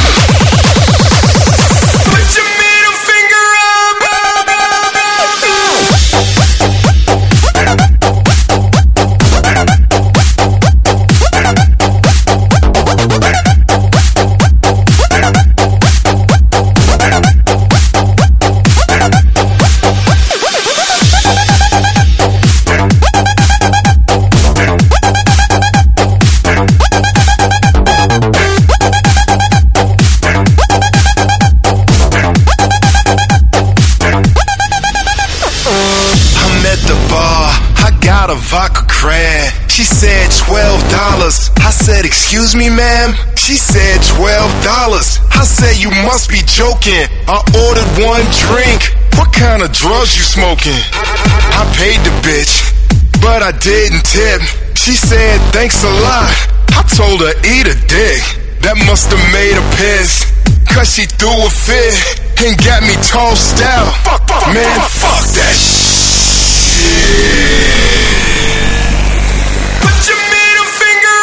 She said $12. I said, excuse me, ma'am? She said $12. I said, you must be joking. I ordered one drink. What kind of drugs you smoking? I paid the bitch, but I didn't tip. She said, thanks a lot. I told her, eat a dick. That must have made her pissed, cause she threw a fit and got me tossed out. Man, fuck that shit. Put your middle finger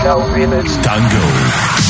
Tango Remix. Tango.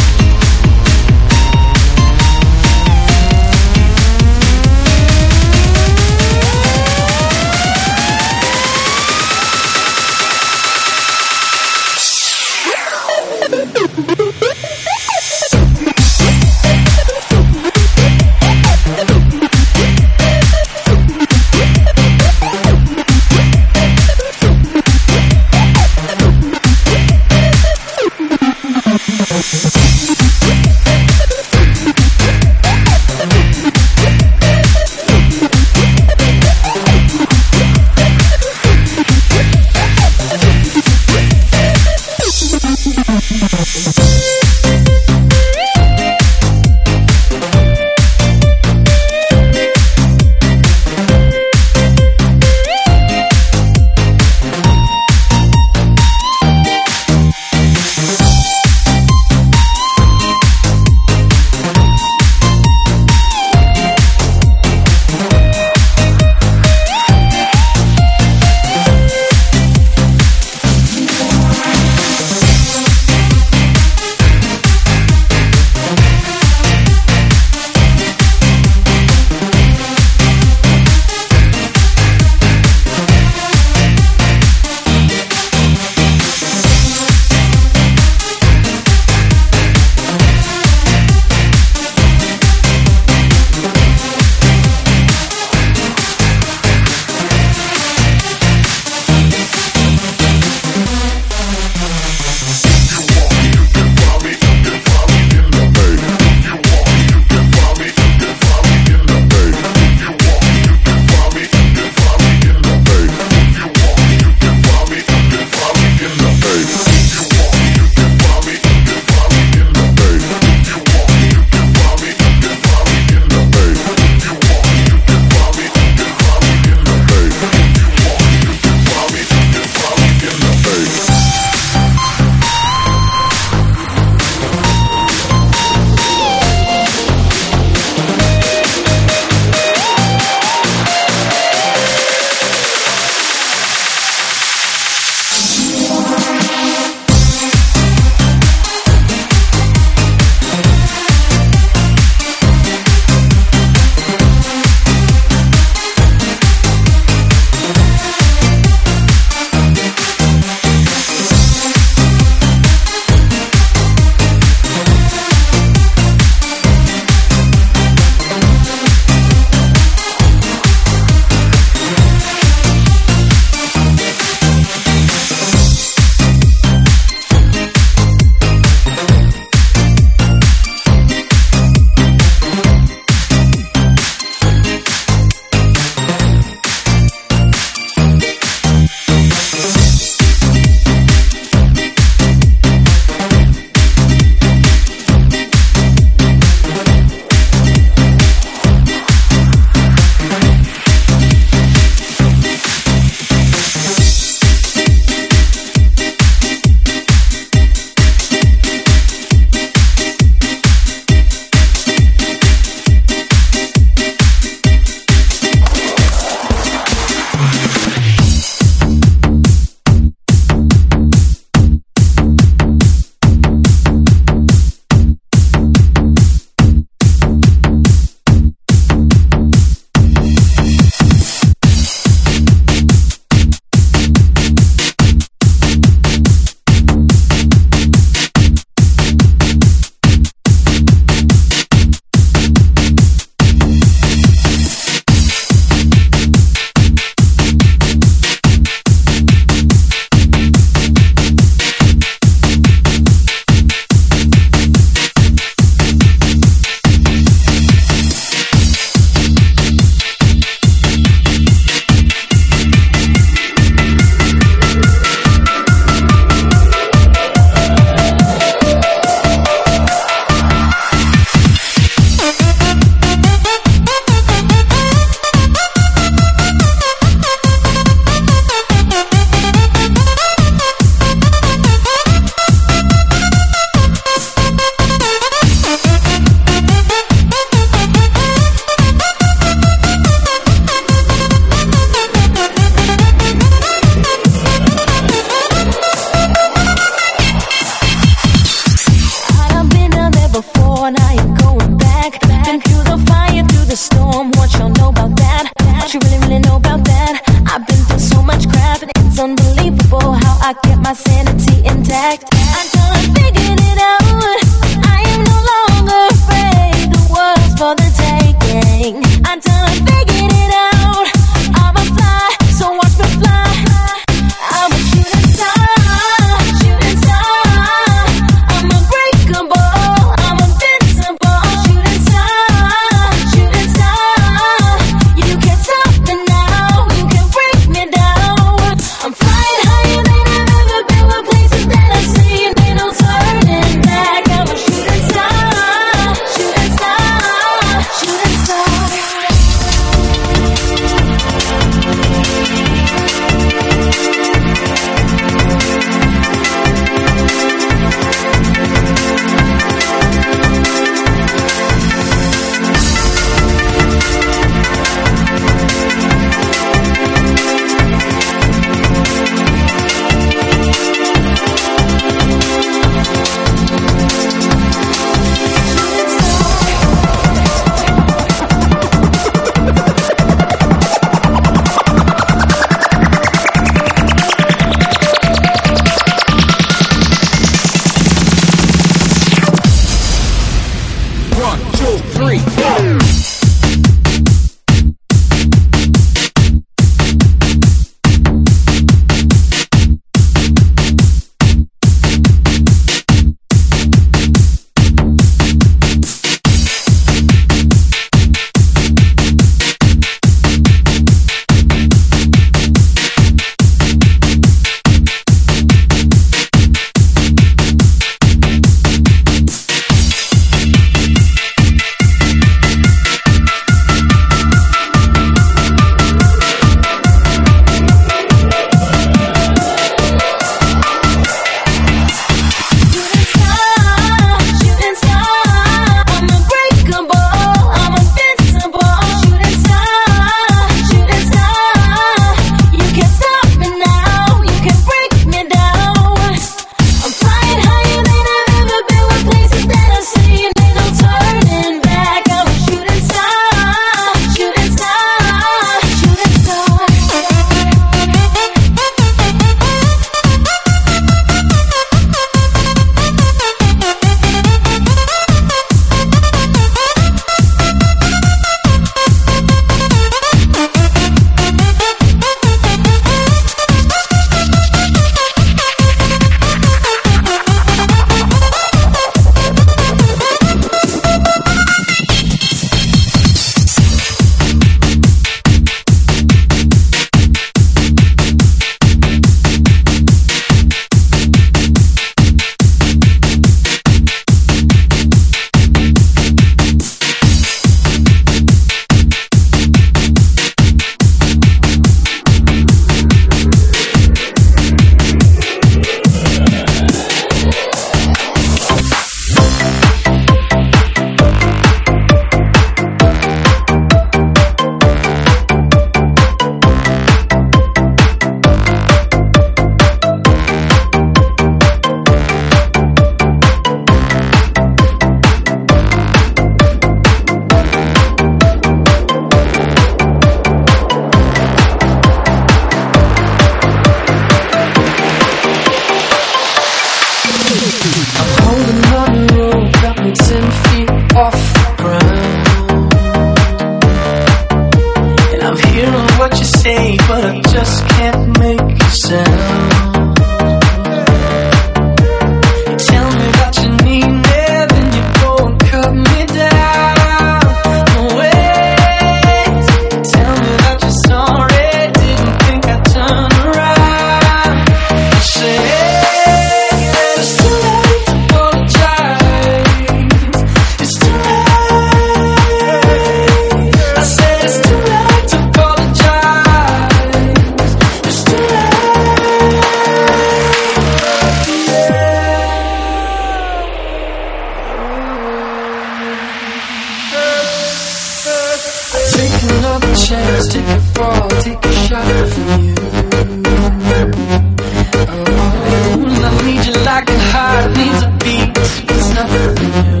like a heart needs a beat. It's nothing new.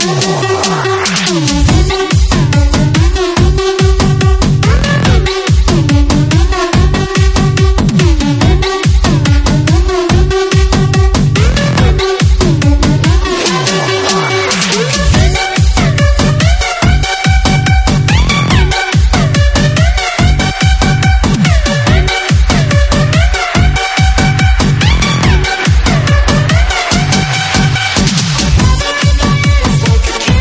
Take a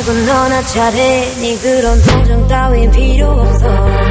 그건 너나 잘해. 네 그런 동정 따윈 필요 없어.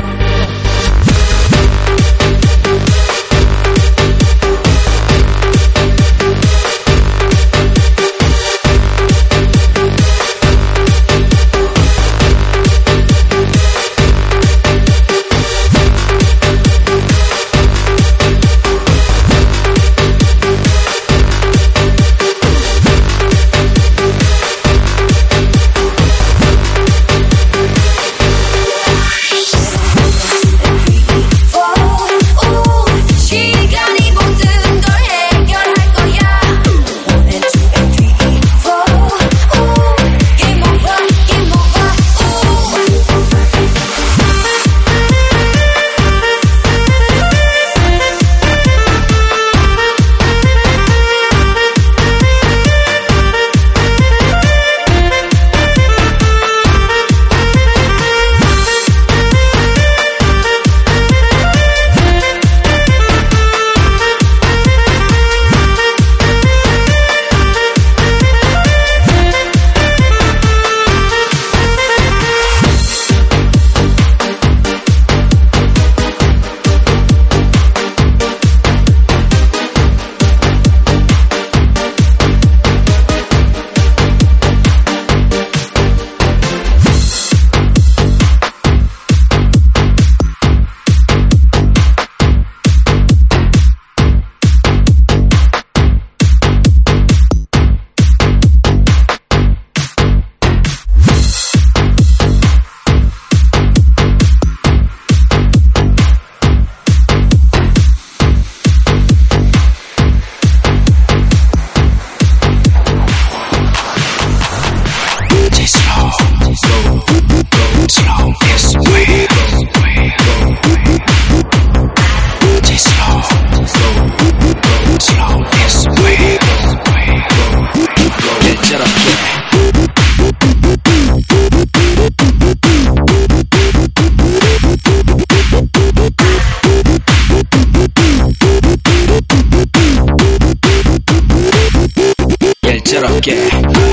얄짤없게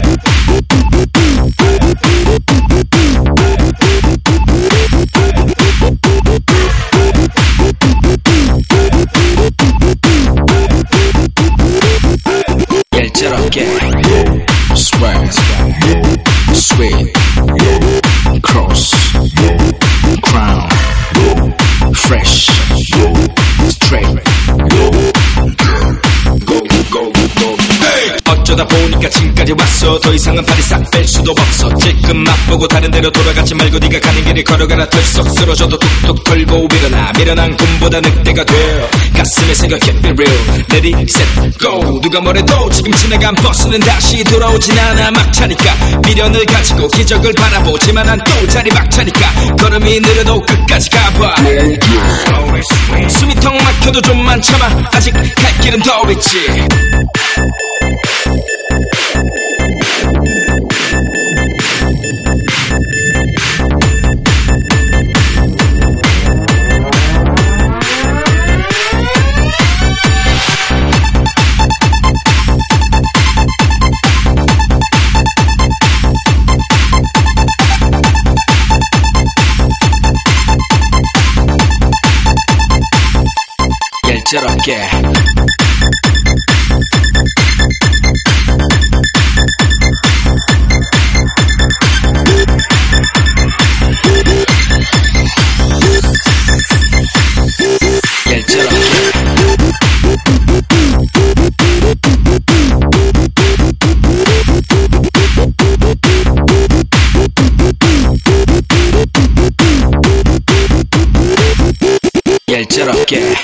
얄짤없게 swag sweet cross crown fresh straight 어쩌다 보니까 지금까지 왔어. 더 이상은 팔이 싹 뺄 수도 없어. 지금 맛보고 다른 데로 돌아가지 말고 네가 가는 길을 걸어가라. 덜썩 쓰러져도 툭툭 털고 미련한 꿈보다 늑대가 되어 가슴에 생각 keep it real. Ready set go. 누가 뭐래도 지금 지나간 버스는 다시 돌아오진 않아. 막차니까 미련을 가지고 기적을 바라보지만 난 또 자리 막차니까 걸음이 느려도 끝까지 가봐. 숨이 턱 막혀도 좀만 참아. 아직 갈 길은 더 있지. 얄짤없게 얄짤없게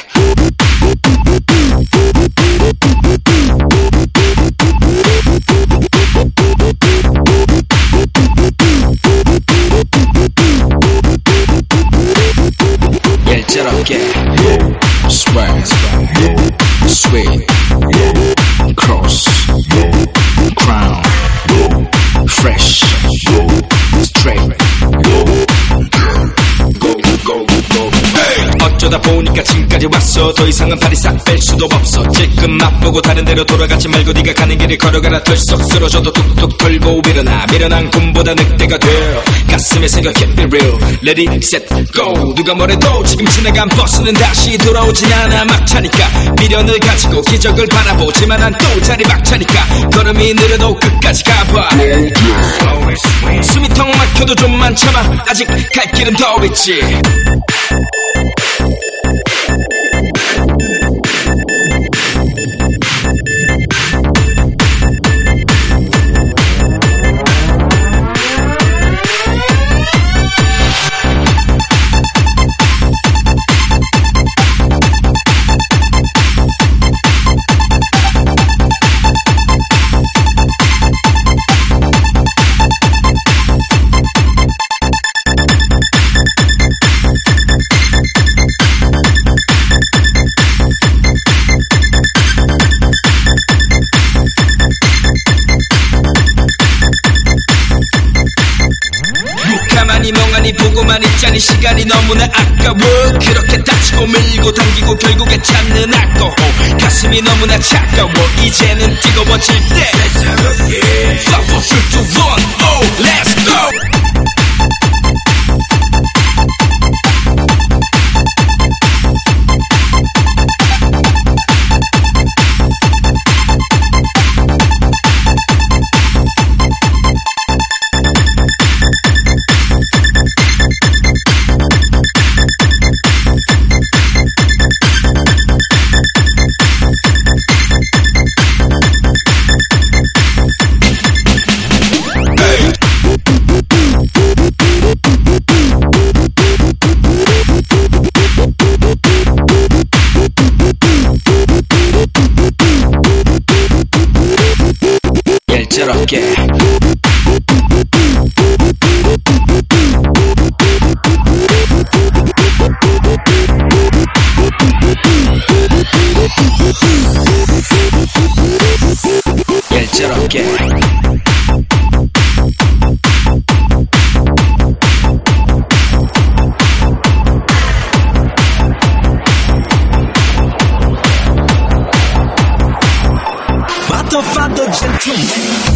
얄짤없게 swag sweet cross crown fresh straight go 어쩌다 보니까 지금까지 왔어. 더 이상은 발이 싹 뺄 수도 없어. 지금 맛보고 다른 데로 돌아가지 말고 네가 가는 길을 걸어가라. 덜썩 쓰러져도 툭툭 털고 밀어나. 미련한 곰보다 늑대가 돼. 가슴에 생각해 be real. Let it set go. 누가 뭐래도 지금 지나간 버스는 다시 돌아오진 않아. 막차니까 미련을 가지고 기적을 바라보지만 난 또 자리 막차니까 걸음이 느려도 끝까지 가봐. 숨이 턱 막혀도 좀만 참아. 아직 갈 길은 더 있지. 가만히 멍하니 보고만 있자니 시간이 너무나 아까워. 그렇게 다치고 밀고 당기고 결국에 찾는 알코올. 가슴이 너무나 차가워. 이제는 뜨거워질 때 5, 4, 3, 2, 1, oh, let's go. 열정없게 열정없게 Fatto gentleman.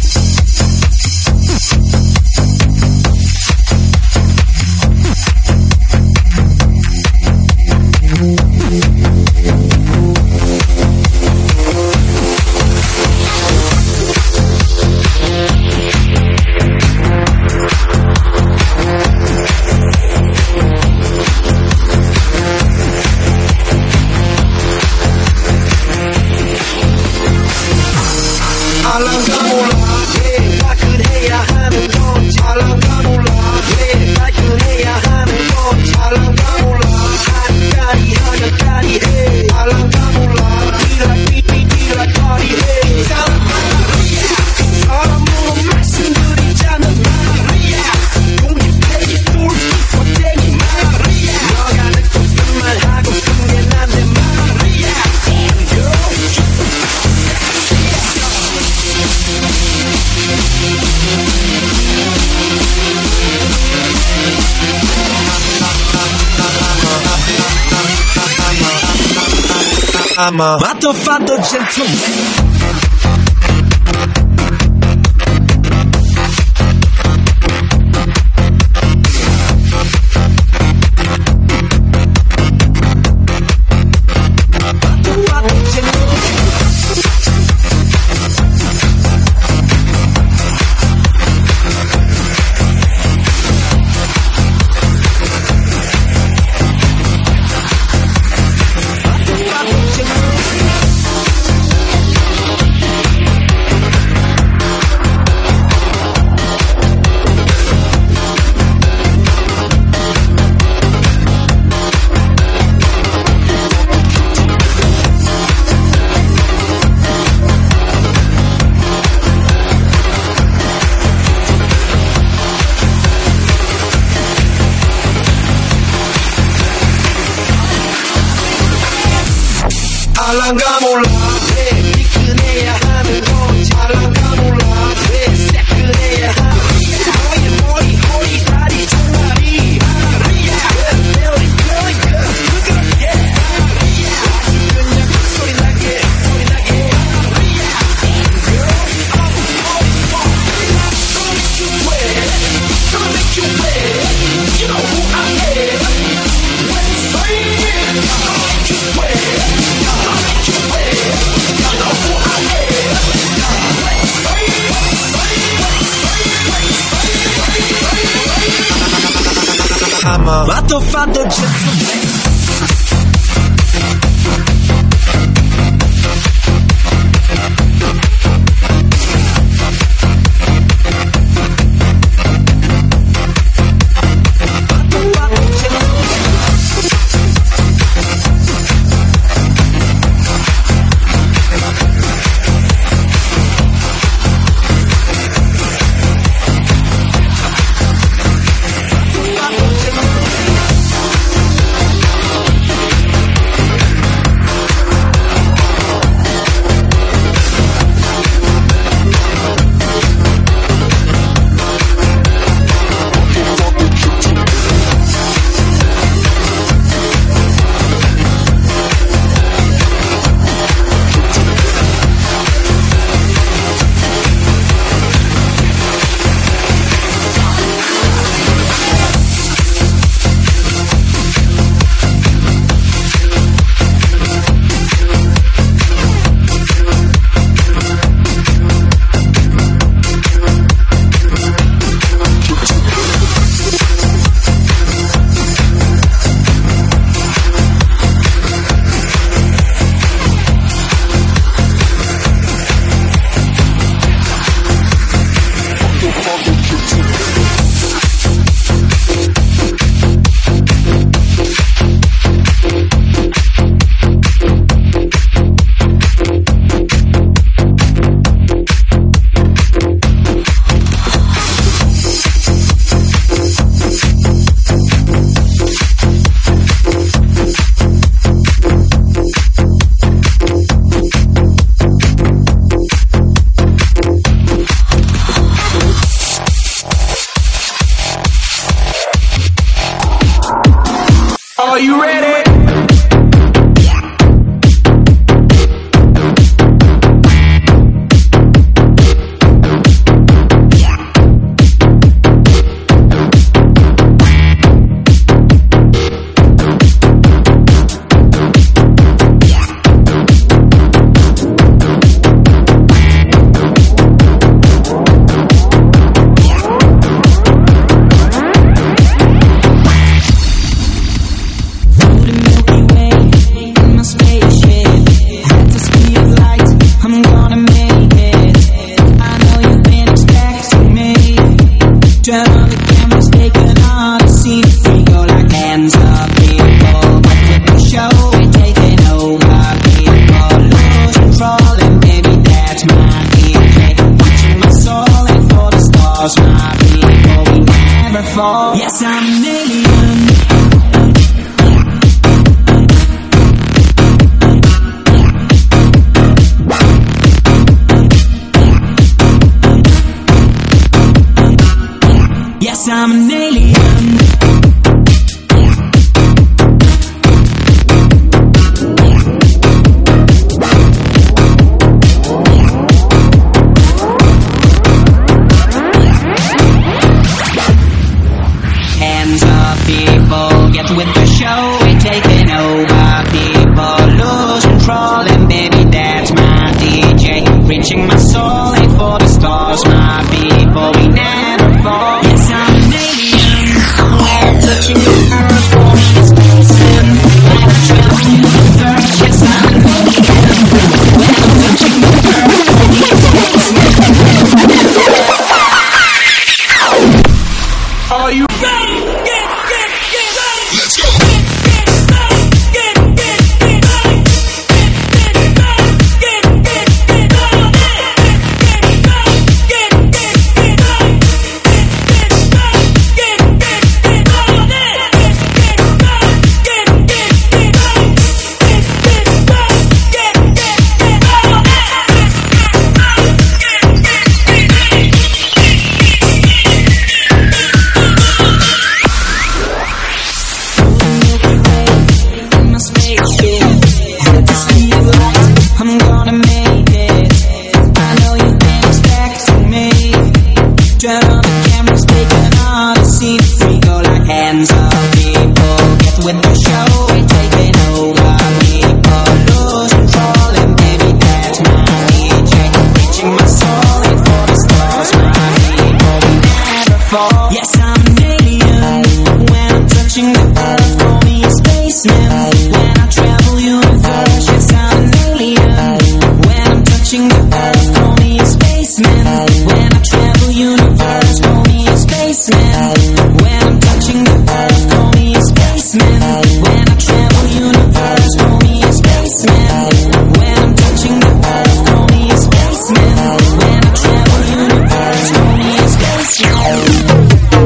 I'm a fatto gentleman. 알랑가 몰라 왜 미끈해야 하는 건 잘난가 몰라 왜 새끈해야 하는 너의 머리 허리 다리 종아리 왜 별이 별이 hammer. Ma t'ho fatto gesso. Are you ready? Yes, I'm an alien. Yes, I'm an alien. Hands up, people, get with the show. We're taking over, people lose control, and baby, that's my DJ. Reaching my soul, aim for the stars, my people, we never fall. Yes, I'm an alien. We're touching the earth, going to space, and like a traveling universe. Yes, I'm an alien. We're touching the earth, going to space, Are you ready? Let's go. Yes, I'm an alien. When I'm touching the earth, call me a spaceman. When I travel universe, yes, I'm an alien. When I'm touching the earth, call me a spaceman. When I travel universe, call me a spaceman. When I'm touching the earth, call me a spaceman. When I travel universe, call me a spaceman. When I'm touching the earth, call me a spaceman. When I travel universe, call me a spaceman.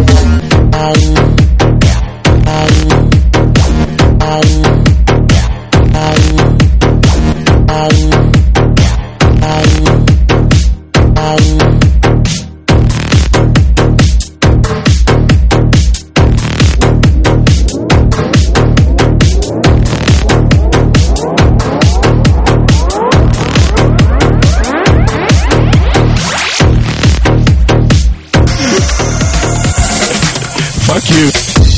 Fuck you.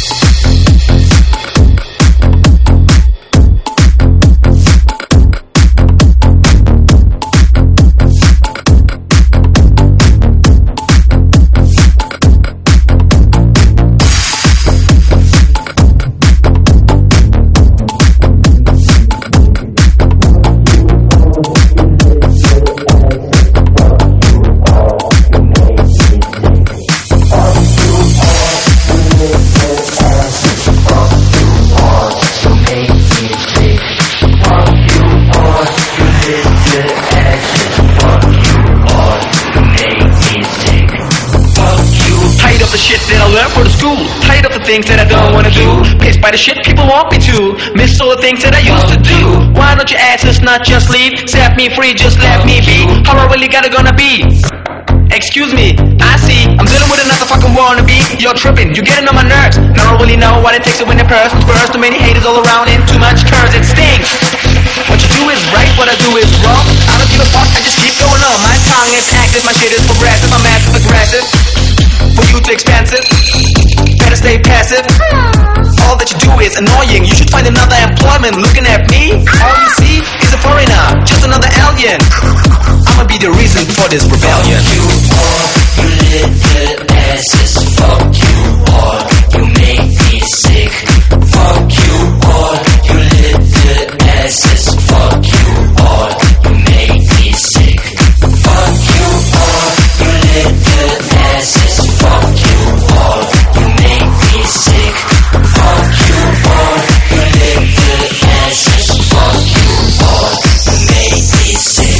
For the school, tired of the things that I don't wanna do. Pissed by the shit people want me to. Miss all the things that I used to do. Why don't your asses not just leave? Set me free, just let me be. How I really gonna be? Excuse me, I see I'm dealing with another fucking wannabe. You're tripping, you're getting on my nerves. I don't really know what it takes to win a person's first. Too many haters all around and too much curse, it stinks. What you do is right, what I do is wrong. I don't give a fuck, I just keep going on. My tongue is active, my shit is progressive. I'm massive aggressive. For you too expensive, better stay passive. All that you do is annoying. You should find another employment. Looking at me, all you see is a foreigner, just another alien. I'ma be the reason for this rebellion. Fuck you all, you little asses. Fuck you all, you make me sick. Fuck you all, you little asses. Fuck you all, you make me sick. Fuck you all, you little asses. Fuck you all, you make me sick. Fuck you all, you little asses. Fuck you all, you make me sick.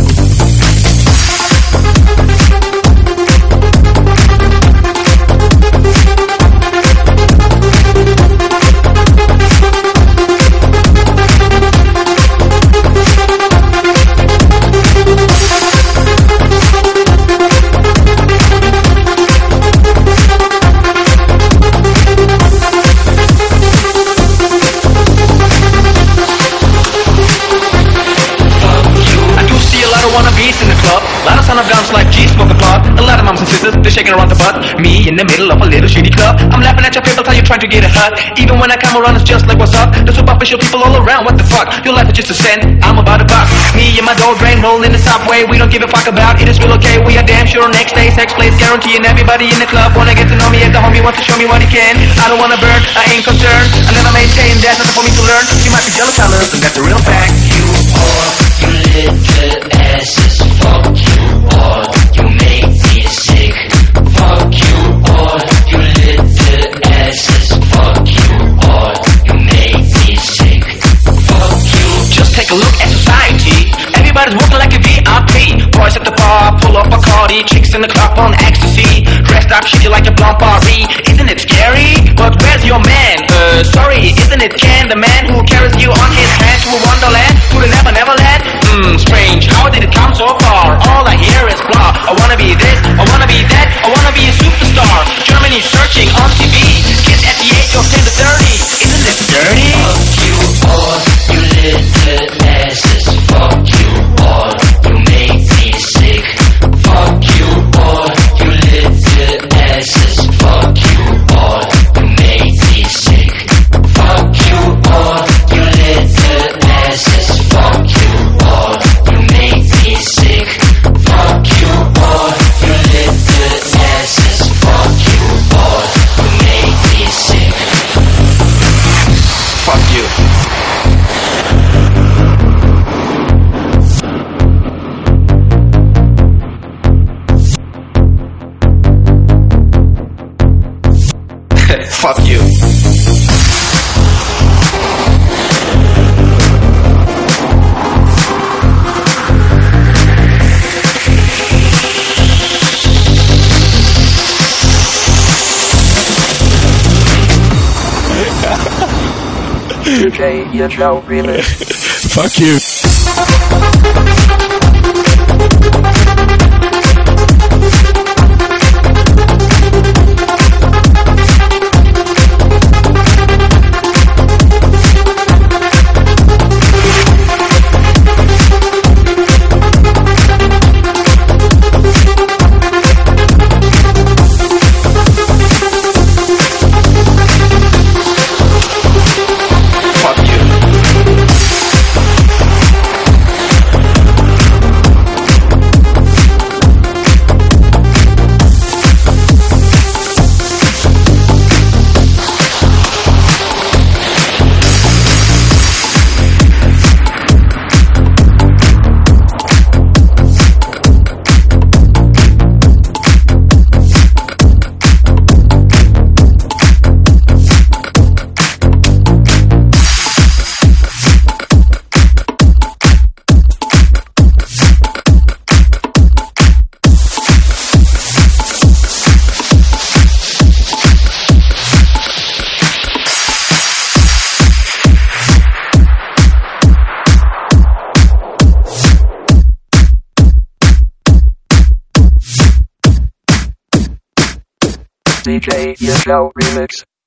Like G-Smoke applaud. A lot of moms and sisters, they're shaking around the butt. Me in the middle of a little shitty club. I'm laughing at your people till you're trying to get a hut. Even when I come around, it's just like what's up. The superficial people all around, what the fuck? Your life is just a sin, I'm about a buck. Me and my dough drain, roll in the subway. We don't give a fuck about it, is real okay. We are damn sure next day, sex plays guaranteeing everybody in the club wanna get to know me as the homie wants to show me what he can. I don't wanna burn, I ain't concerned. I never maintain, there's nothing for me to learn. You might be jealous, I learned, and that's a real fact. You all, you little asses. Fuck you all, you make me sick. Fuck you all, you little asses. Fuck you all, you make me sick. Fuck you. Just take a look at society. Everybody's working like a VIP. Boys at the bar, pull up Bacardi. Chicks in the club on ecstasy. Dressed up shitty like a blonde Barbie. Isn't it scary? But where's your man? Sorry, isn't it Ken? The man who carries you on his hand to a wonderland? To the never land? Strange, how did it come so far? All I hear is blah. I wanna be this, I wanna be that, I wanna be a superstar. Germany searching on TV. Kids at the age of 10 to 30. Isn't this dirty? Fuck you all, you little asses. Fuck you all, you make me sick. Fuck you all, you little asses. Fuck Fuck you. DJ Joe Remix. Fuck you. DJ Joe Remix.